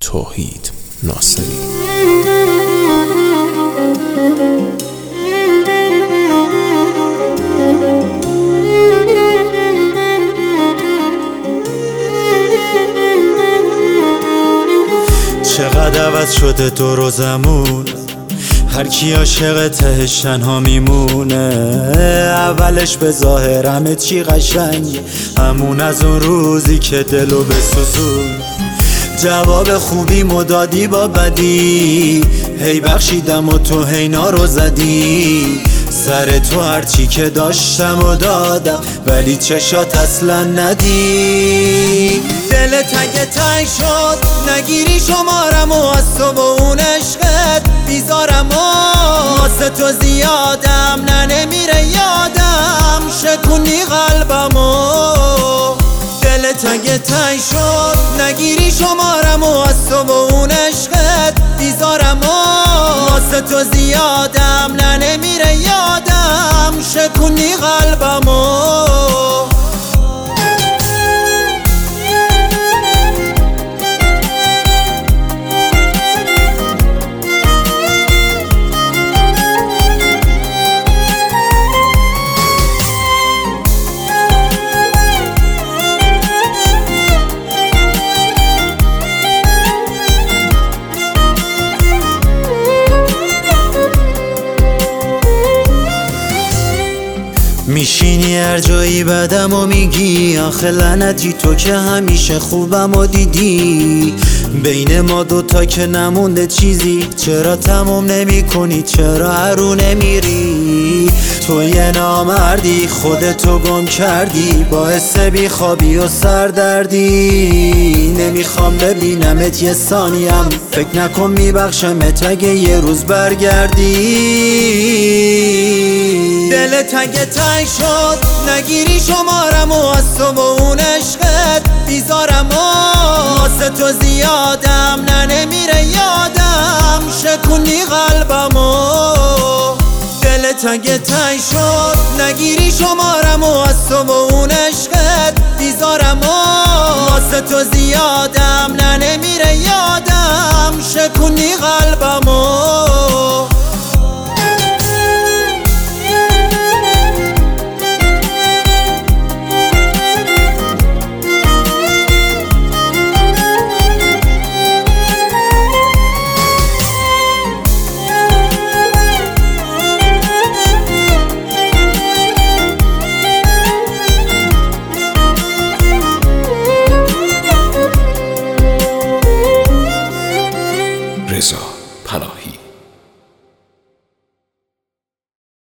توحید ناصری. چقدر عوض شده دور و زمون، هر کی عاشق تهش تنها میمونه. اولش به ظاهر همه چی قشنگ، همون از اون روزی که دلو بسوزون. جواب خوبی مدادی با بدی، هی بخشیدم و تو هینا رو زدی. سر تو هرچی که داشتم و دادم، ولی چشات اصلا ندی. دل تنگ تنگ شد نگیری شمارم و از تو با اون عشقت بیزارم و واسه تو زیادم، نه نمیره یادم شکونی قلبم و دل تنگ تنگ شد نگیری شمارم و از تو با اون عشقت بیزارم و واسه تو زیادم، نه نمیره یادم شکونی قلبم و میشینی هر جایی بدم و میگی آخه لعنتی تو که همیشه خوبم و دیدی. بین ما دوتا که نمونده چیزی، چرا تموم نمی کنی؟ چرا هرو نمیری؟ تو یه نامردی خودتو گم کردی، باعث بیخوابی و سردردی. نمیخوام ببینمت یه ثانیم، فکر نکن میبخشمت اگه یه روز برگردی. دل تنگ تنگ شد نگیری شمارم و از تو با اون عشقت بیزارم و واسه تو زیادم، نه نمیره یادم شکونی قلبم و دل تنگ تنگ شد نگیری شمارم و از تو با اون عشقت بیزارم و واسه تو زیادم، نه نمیره یادم شکونی قلبم و رضا پناهی.